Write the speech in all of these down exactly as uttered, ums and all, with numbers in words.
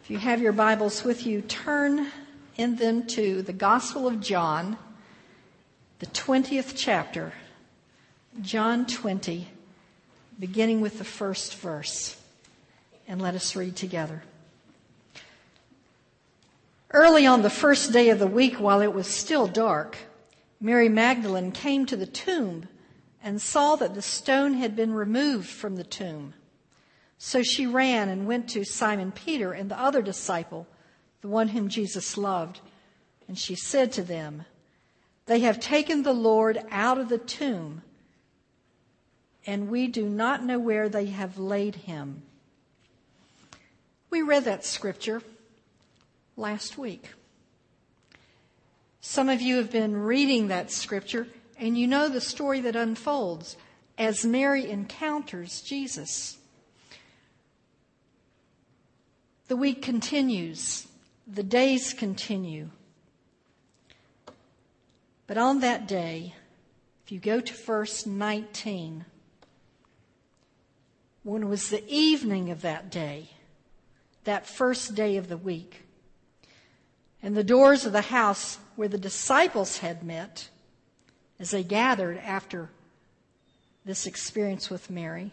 If you have your Bibles with you, turn in them to the Gospel of John, the twentieth chapter, John twenty, beginning with the first verse. And let us read together. Early on the first day of the week, while it was still dark, Mary Magdalene came to the tomb and saw that the stone had been removed from the tomb. So she ran and went to Simon Peter and the other disciple, the one whom Jesus loved. And she said to them, "They have taken the Lord out of the tomb, and we do not know where they have laid him." We read that scripture last week. Some of you have been reading that scripture, and you know the story that unfolds as Mary encounters Jesus. The week continues. The days continue. But on that day, if you go to verse nineteen, when it was the evening of that day, that first day of the week, and the doors of the house where the disciples had met, as they gathered after this experience with Mary,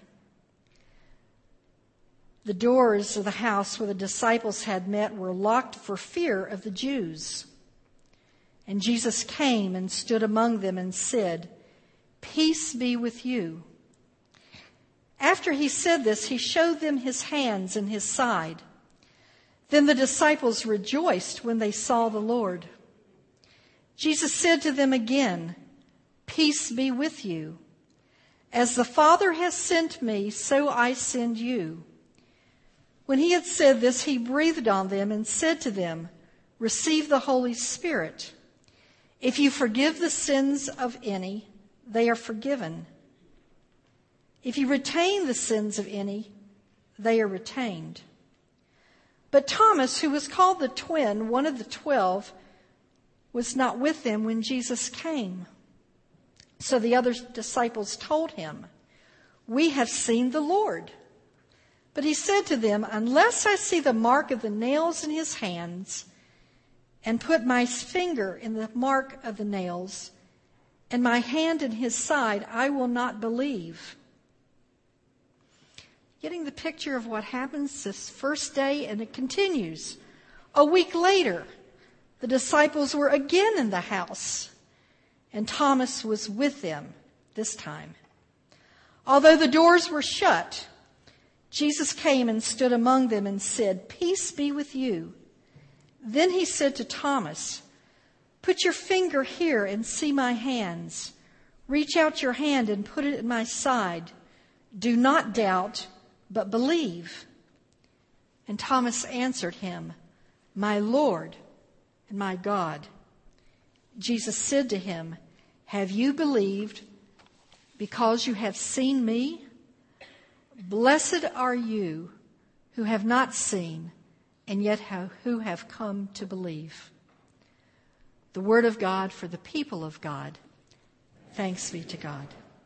the doors of the house where the disciples had met were locked for fear of the Jews. And Jesus came and stood among them and said, "Peace be with you." After he said this, he showed them his hands and his side. Then the disciples rejoiced when they saw the Lord. Jesus said to them again, "Peace be with you. As the Father has sent me, so I send you." When he had said this, he breathed on them and said to them, "Receive the Holy Spirit. If you forgive the sins of any, they are forgiven. If you retain the sins of any, they are retained." But Thomas, who was called the twin, one of the twelve, was not with them when Jesus came. So the other disciples told him, "We have seen the Lord." But he said to them, "Unless I see the mark of the nails in his hands, and put my finger in the mark of the nails, and my hand in his side, I will not believe." Getting the picture of what happens this first day, and it continues. A week later, the disciples were again in the house, and Thomas was with them this time. Although the doors were shut, Jesus came and stood among them and said, "Peace be with you." Then he said to Thomas, "Put your finger here and see my hands. Reach out your hand and put it in my side. Do not doubt, but believe." And Thomas answered him, "My Lord and my God." Jesus said to him, "Have you believed because you have seen me? Blessed are you who have not seen and yet have, who have come to believe." The word of God for the people of God. Thanks be to God.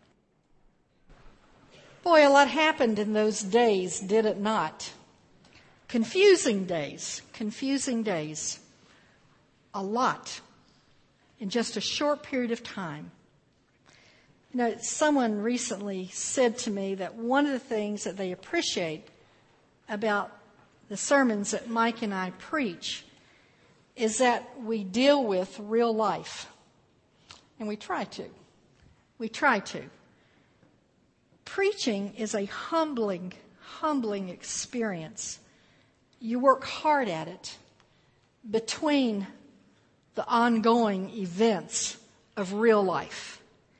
Boy, a lot happened in those days, did it not? Confusing days, confusing days. A lot in just a short period of time. You know, someone recently said to me that one of the things that they appreciate about the sermons that Mike and I preach is that we deal with real life. And we try to. We try to. Preaching is a humbling, humbling experience. You work hard at it between the ongoing events of real life.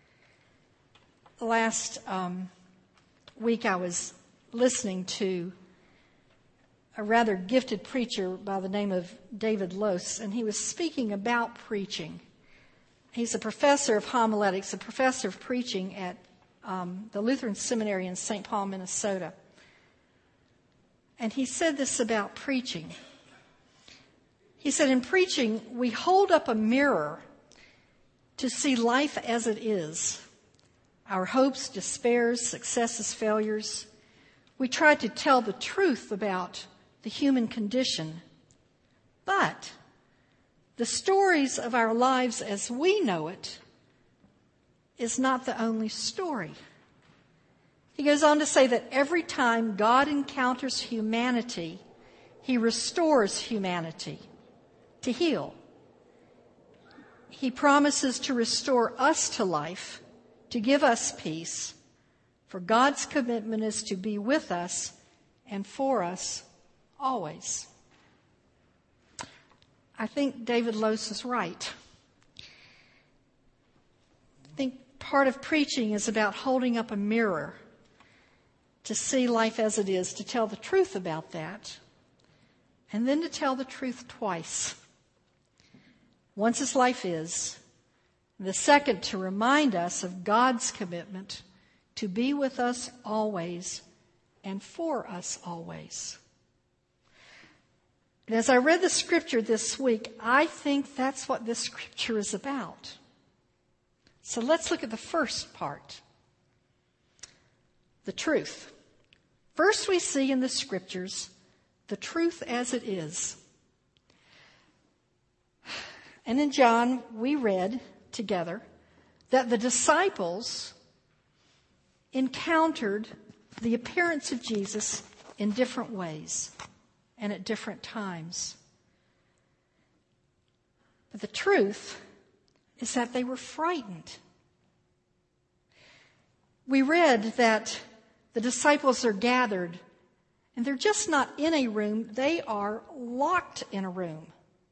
Last um, week I was listening to a rather gifted preacher by the name of David Lose, and he was speaking about preaching. He's a professor of homiletics, a professor of preaching at um, the Lutheran Seminary in Saint Paul, Minnesota. And he said this about preaching. He said, in preaching, we hold up a mirror to see life as it is. Our hopes, despairs, successes, failures. We try to tell the truth about the human condition. But the stories of our lives as we know it is not the only story. He goes on to say that every time God encounters humanity, he restores humanity to heal. He promises to restore us to life, to give us peace, for God's commitment is to be with us and for us always. I think David Lose is right. I think part of preaching is about holding up a mirror to see life as it is, to tell the truth about that, and then to tell the truth twice. Once as life is, the second to remind us of God's commitment to be with us always and for us always. And as I read the scripture this week, I think that's what this scripture is about. So let's look at the first part. The truth. First we see in the scriptures the truth as it is. And in John, we read together that the disciples encountered the appearance of Jesus in different ways and at different times. But the truth is that they were frightened. We read that the disciples are gathered, and they're just not in a room, they are locked in a room.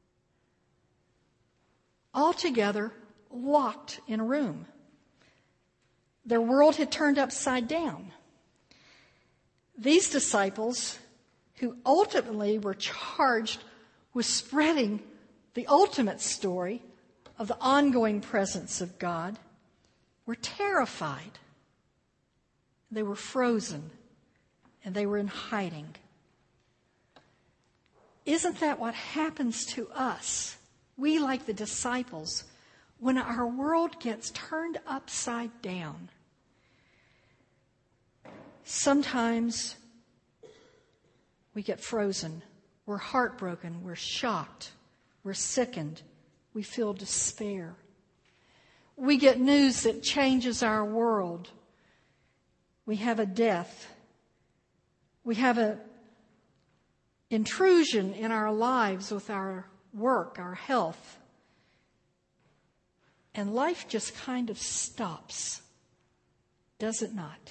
All together, locked in a room. Their world had turned upside down. These disciples, who ultimately were charged with spreading the ultimate story of the ongoing presence of God, were terrified. They were frozen, and they were in hiding. Isn't that what happens to us? We, like the disciples, when our world gets turned upside down. Sometimes we get frozen. We're heartbroken. We're shocked. We're sickened. We feel despair. We get news that changes our world. We have a death. We have an intrusion in our lives with our work, our health. And life just kind of stops, does it not?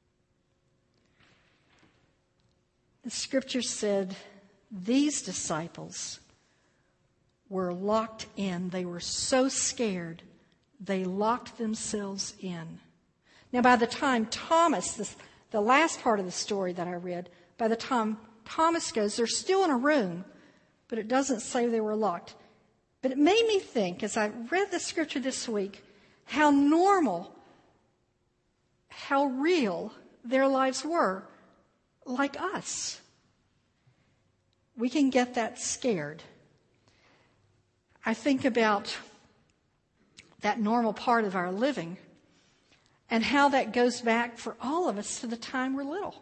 The scripture said these disciples were locked in. They were so scared, they locked themselves in. Now, by the time Thomas, this, the last part of the story that I read, by the time Thomas goes, they're still in a room, but it doesn't say they were locked. But it made me think, as I read the scripture this week, how normal, how real their lives were, like us. We can get that scared. I think about that normal part of our living and how that goes back for all of us to the time we're little.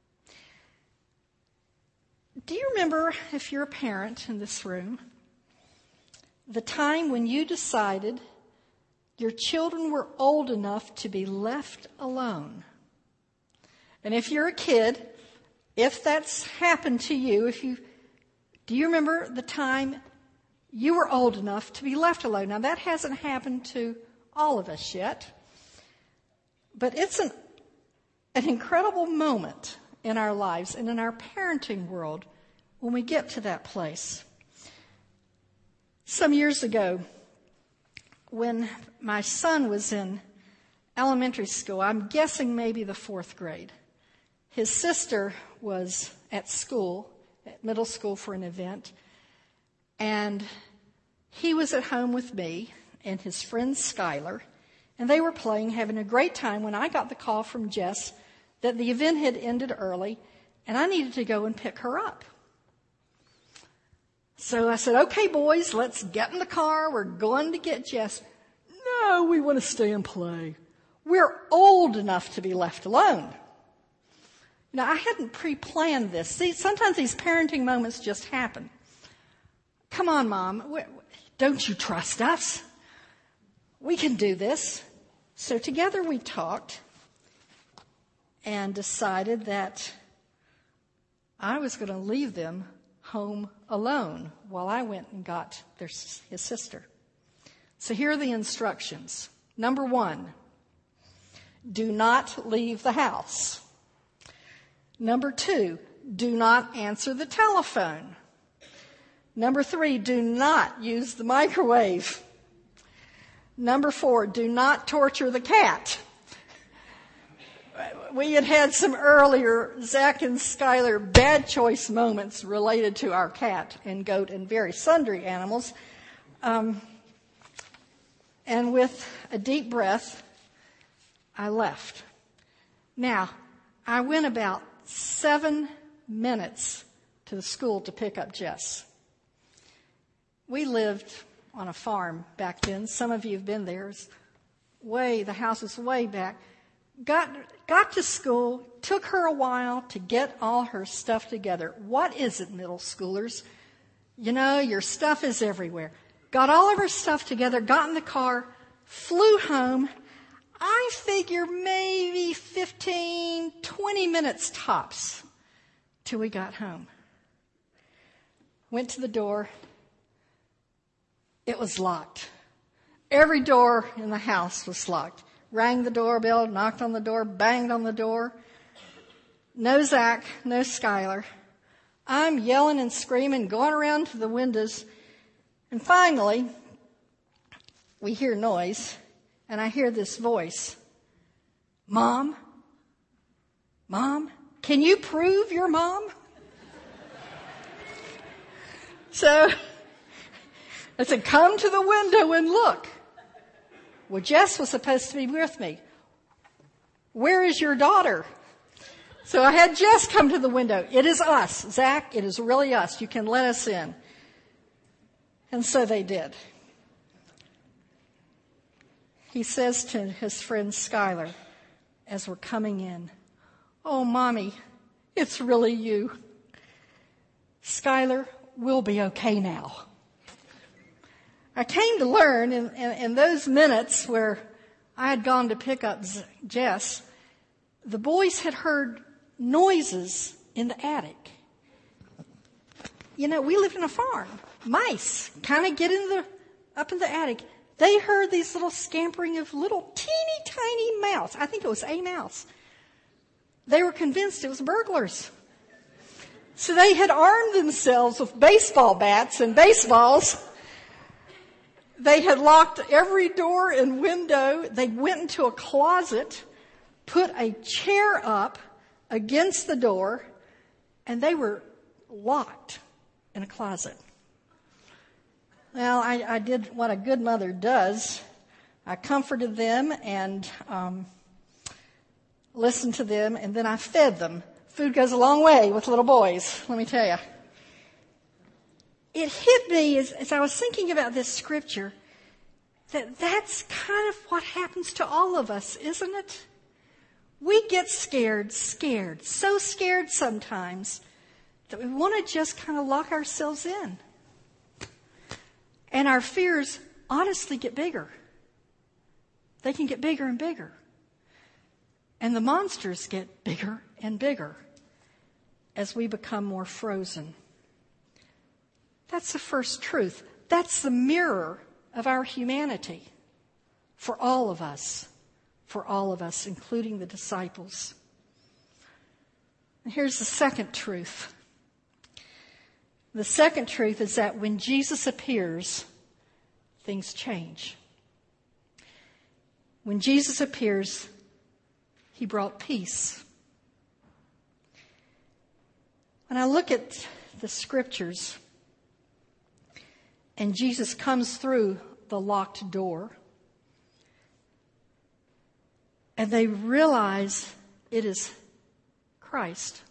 Do you remember, if you're a parent in this room, the time when you decided your children were old enough to be left alone? And if you're a kid, if that's happened to you, if you do you remember the time you were old enough to be left alone? Now, that hasn't happened to all of us yet, but it's an, an incredible moment in our lives and in our parenting world when we get to that place. Some years ago, when my son was in elementary school, I'm guessing maybe the fourth grade, his sister was at school, at middle school for an event, and he was at home with me and his friend Skylar, and they were playing, having a great time, when I got the call from Jess that the event had ended early and I needed to go and pick her up. So I said, okay, boys, let's get in the car. We're going to get Jess. No, we want to stay and play. We're old enough to be left alone. Now, I hadn't pre-planned this. See, sometimes these parenting moments just happen. Come on, Mom. Don't you trust us? We can do this. So together we talked and decided that I was going to leave them home alone while I went and got their, his sister. So here are the instructions. Number one, do not leave the house. Number two, do not answer the telephone. Number three, do not use the microwave. Number four, do not torture the cat. We had had some earlier Zach and Skylar bad choice moments related to our cat and goat and very sundry animals. Um, and with a deep breath, I left. Now, I went about seven minutes to the school to pick up Jess. We lived on a farm back then. Some of you have been there. It's way, the house is way back. Got, got to school, took her a while to get all her stuff together. What is it, middle schoolers? You know, your stuff is everywhere. Got all of her stuff together, got in the car, flew home. I figure maybe fifteen, twenty minutes tops till we got home. Went to the door. It was locked. Every door in the house was locked. Rang the doorbell, knocked on the door, banged on the door. No Zach, no Skylar. I'm yelling and screaming, going around to the windows. And finally, we hear noise. And I hear this voice, Mom, Mom, can you prove you're Mom? So I said, come to the window and look. Well, Jess was supposed to be with me. Where is your daughter? So I had Jess come to the window. It is us, Zach, it is really us. You can let us in. And so they did. He says to his friend Skylar, as we're coming in, oh, Mommy, it's really you. Skylar, we'll be okay now. I came to learn in, in, in those minutes where I had gone to pick up Z- Jess, the boys had heard noises in the attic. You know, we lived in a farm. Mice kind of get in the up in the attic. They heard these little scampering of little teeny tiny mouse. I think it was a mouse. They were convinced it was burglars. So they had armed themselves with baseball bats and baseballs. They had locked every door and window. They went into a closet, put a chair up against the door, and they were locked in a closet. Well, I, I did what a good mother does. I comforted them and um, listened to them, and then I fed them. Food goes a long way with little boys, let me tell you. It hit me as, as I was thinking about this scripture that that's kind of what happens to all of us, isn't it? We get scared, scared, so scared sometimes that we want to just kind of lock ourselves in. And our fears honestly get bigger. They can get bigger and bigger. And the monsters get bigger and bigger as we become more frozen. That's the first truth. That's the mirror of our humanity for all of us, for all of us, including the disciples. And here's the second truth. The second truth is that when Jesus appears, things change. When Jesus appears, he brought peace. When I look at the scriptures and Jesus comes through the locked door and they realize it is Christ,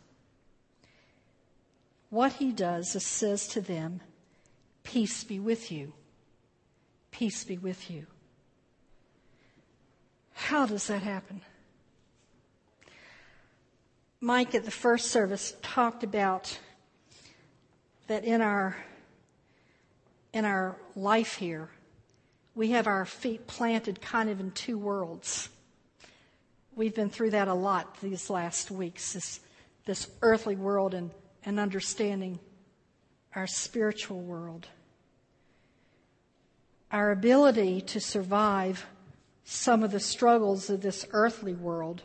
what he does is says to them, peace be with you. Peace be with you. How does that happen? Mike at the first service talked about that in our in our life here, we have our feet planted kind of in two worlds. We've been through that a lot these last weeks, this, this earthly world and, and understanding our spiritual world. Our ability to survive some of the struggles of this earthly world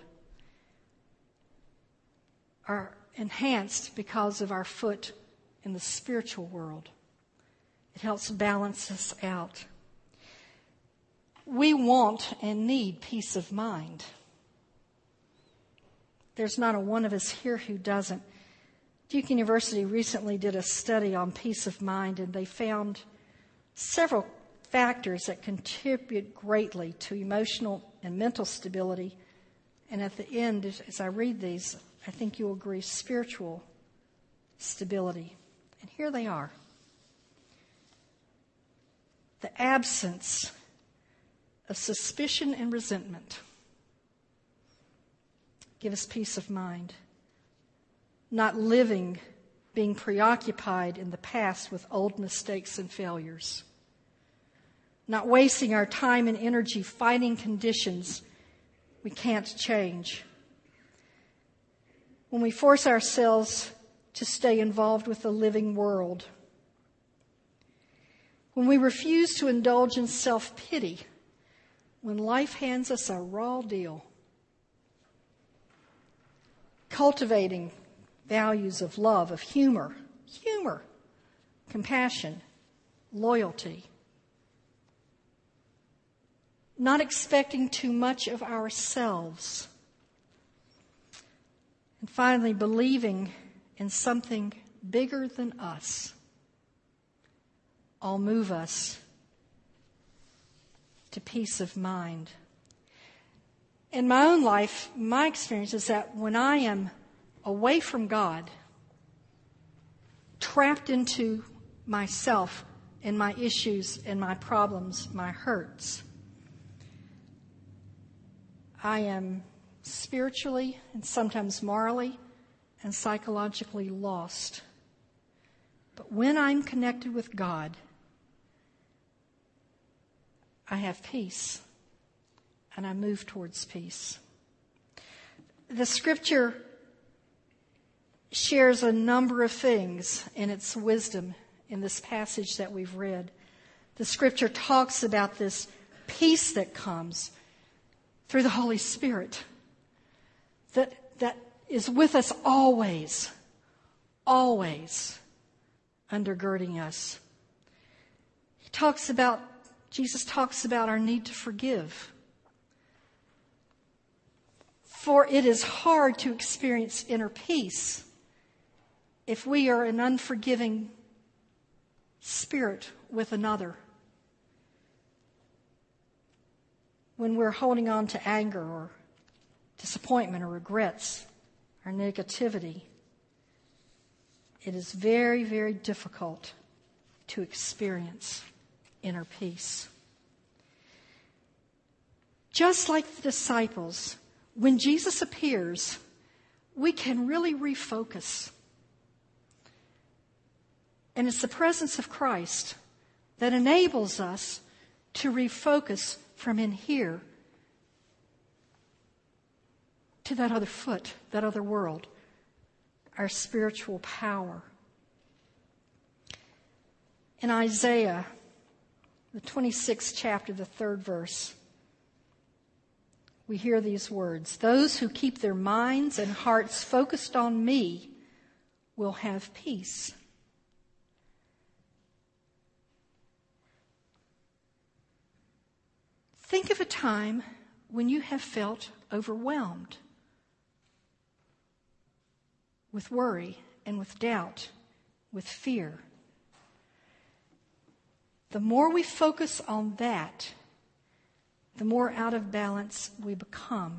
are enhanced because of our foot in the spiritual world. It helps balance us out. We want and need peace of mind. There's not a one of us here who doesn't. Duke University recently did a study on peace of mind, and they found several factors that contribute greatly to emotional and mental stability. And at the end, as I read these, I think you'll agree, spiritual stability. And here they are. The absence of suspicion and resentment give us peace of mind. Not living, being preoccupied in the past with old mistakes and failures. Not wasting our time and energy fighting conditions we can't change. When we force ourselves to stay involved with the living world. When we refuse to indulge in self-pity. When life hands us a raw deal. Cultivating values of love, of humor, humor, compassion, loyalty. Not expecting too much of ourselves. And finally, believing in something bigger than us. All move us to peace of mind. In my own life, my experience is that when I am away from God, trapped into myself and my issues and my problems, my hurts, I am spiritually and sometimes morally and psychologically lost. But when I'm connected with God, I have peace. And I move towards peace. The scripture shares a number of things in its wisdom in this passage that we've read. The scripture talks about this peace that comes through the Holy Spirit that, that is with us always, always undergirding us. He talks about, Jesus talks about our need to forgive. For it is hard to experience inner peace if we are an unforgiving spirit with another. When we're holding on to anger or disappointment or regrets or negativity, it is very, very difficult to experience inner peace. Just like the disciples, when Jesus appears, we can really refocus. And it's the presence of Christ that enables us to refocus from in here to that other foot, that other world, our spiritual power. In Isaiah, the twenty-sixth chapter, the third verse, we hear these words: "Those who keep their minds and hearts focused on me will have peace." Think of a time when you have felt overwhelmed with worry and with doubt, with fear. The more we focus on that, the more out of balance we become.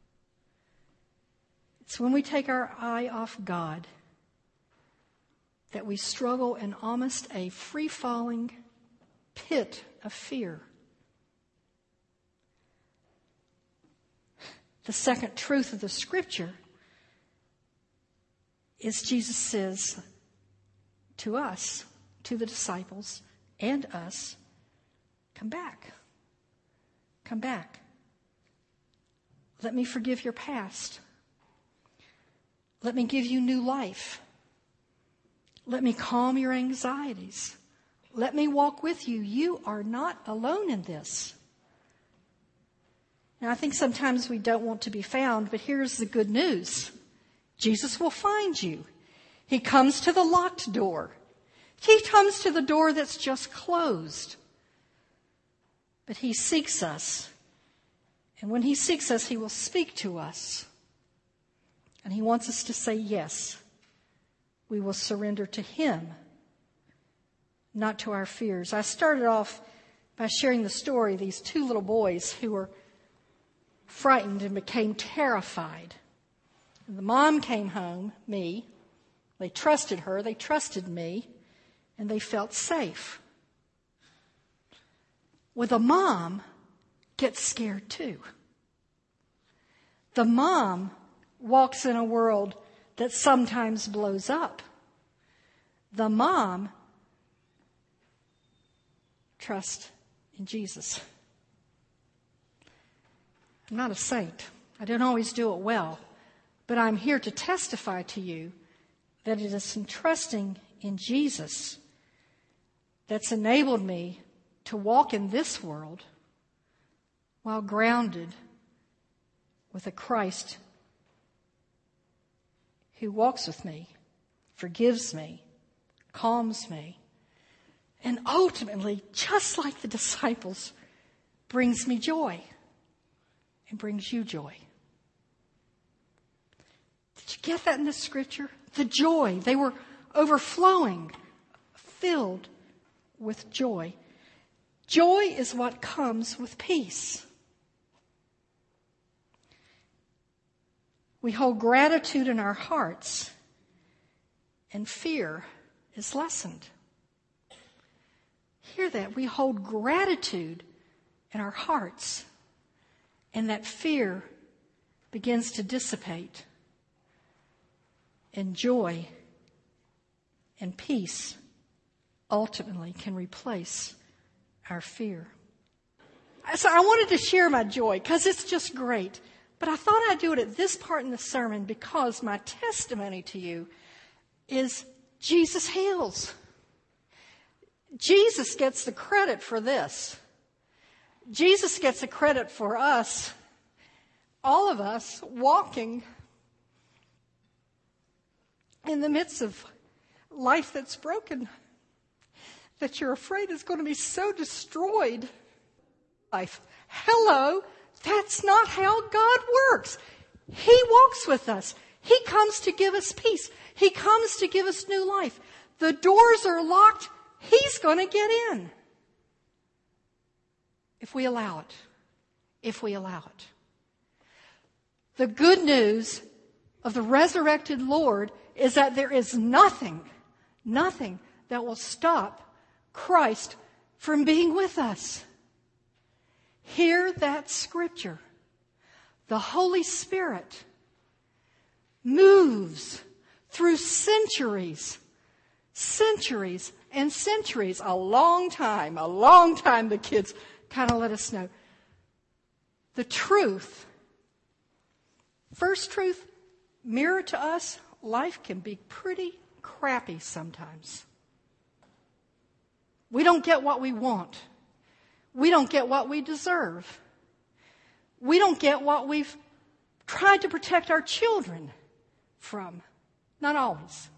It's when we take our eye off God that we struggle in almost a free-falling pit of fear. The second truth of the Scripture is Jesus says to us, to the disciples and us, come back. Come back. Let me forgive your past. Let me give you new life. Let me calm your anxieties. Let me walk with you. You are not alone in this. Now, I think sometimes we don't want to be found, but here's the good news. Jesus will find you. He comes to the locked door. He comes to the door that's just closed. But he seeks us. And when he seeks us, he will speak to us. And he wants us to say yes. We will surrender to him, not to our fears. I started off by sharing the story of these two little boys who were frightened and became terrified. The mom came home, me. They trusted her, they trusted me, and they felt safe. Well, the mom gets scared too. The mom walks in a world that sometimes blows up. The mom trusts in Jesus. I'm not a saint. I don't always do it well. But I'm here to testify to you that it is in trusting in Jesus that's enabled me to walk in this world while grounded with a Christ who walks with me, forgives me, calms me, and ultimately, just like the disciples, brings me joy and brings you joy. Did you get that in the scripture? The joy. They were overflowing, filled with joy. Joy is what comes with peace. We hold gratitude in our hearts, and fear is lessened. Hear that. We hold gratitude in our hearts, and that fear begins to dissipate. And joy and peace ultimately can replace our fear. So I wanted to share my joy because it's just great. But I thought I'd do it at this part in the sermon because my testimony to you is Jesus heals. Jesus gets the credit for this. Jesus gets the credit for us, all of us, walking in the midst of life that's broken, that you're afraid is going to be so destroyed. Life. Hello, that's not how God works. He walks with us. He comes to give us peace. He comes to give us new life. The doors are locked. He's going to get in. If we allow it. If we allow it. The good news of the resurrected Lord is that there is nothing, nothing that will stop Christ from being with us. Hear that scripture. The Holy Spirit moves through centuries, centuries and centuries, a long time, a long time the kids kind of let us know. The truth, first truth, mirror to us, life can be pretty crappy sometimes. We don't get what we want. We don't get what we deserve. We don't get what we've tried to protect our children from. Not always.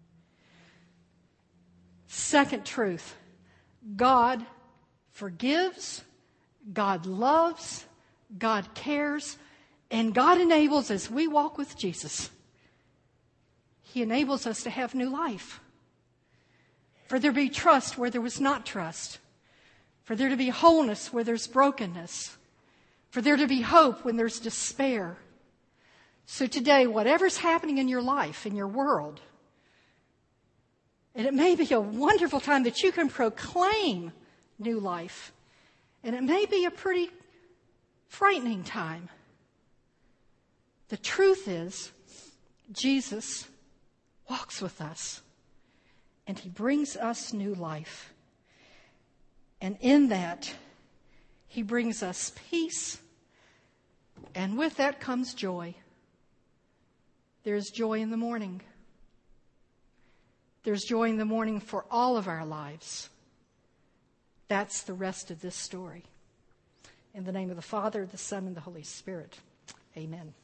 Second truth, God forgives, God loves, God cares, and God enables as we walk with Jesus. He enables us to have new life. For there to be trust where there was not trust. For there to be wholeness where there's brokenness. For there to be hope when there's despair. So today, whatever's happening in your life, in your world, and it may be a wonderful time that you can proclaim new life. And it may be a pretty frightening time. The truth is, Jesus walks with us, and he brings us new life. And in that, he brings us peace, and with that comes joy. There's joy in the morning. There's joy in the morning for all of our lives. That's the rest of this story. In the name of the Father, the Son, and the Holy Spirit. Amen.